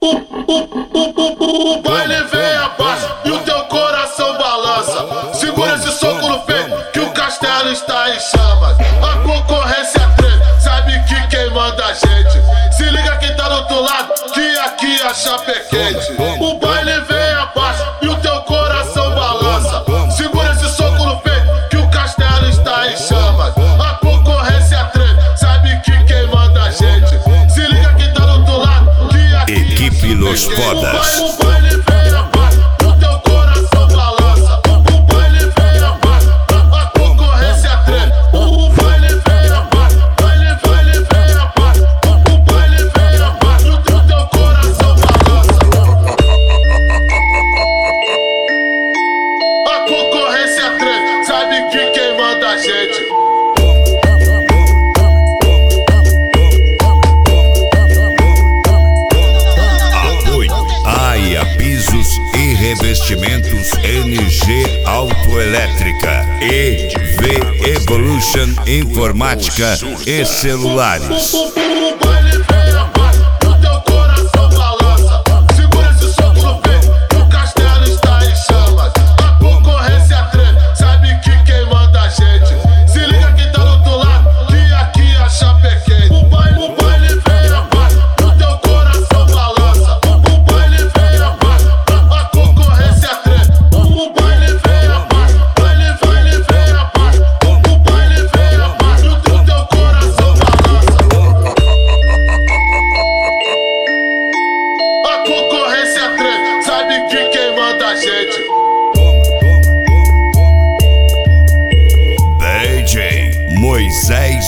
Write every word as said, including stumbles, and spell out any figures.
O, o, o, o, o baile vem abaixo e o teu coração balança. Segura esse soco no peito que o castelo está em chamas. A concorrência treme, sabe que quem manda a gente. Se liga quem tá do outro lado, que aqui a chapa é quente. O baile vem abaixo e o teu coração balança. Segura esse soco no peito que o castelo está em chamas. A concorrência treme, sabe que quem manda a gente. Se liga quem tá do outro lado, que aqui Equipe Los Fodas. o baile vem abaixo, o teu coração balança. O baile vem abaixo, a concorrência treme. O baile vem abaixo, baile, baile vem abaixo. O baile vem abaixo, o teu, teu coração balança. A concorrência treme, sabe que quem manda a gente. AIA Pisos e Revestimentos N G Autoelétrica e V Evolution Informática e Celulares. O baile vem abaixo, o teu coração balança. Segura esse soco no peito, que o castelo está em chamas. A concorrência treme, sabe que quem manda a gente. Se liga quem tá do outro lado, que aqui a chapa é quente. O baile, o baile vem abaixo, o teu coração balança. O baile vem abaixo, a concorrência treme. O baile vem abaixo, baile, baile vem abaixo. O baile vem abaixo, o teu, teu coração balança. A concorrência treme, sabe que quem manda a gente. D J Moisés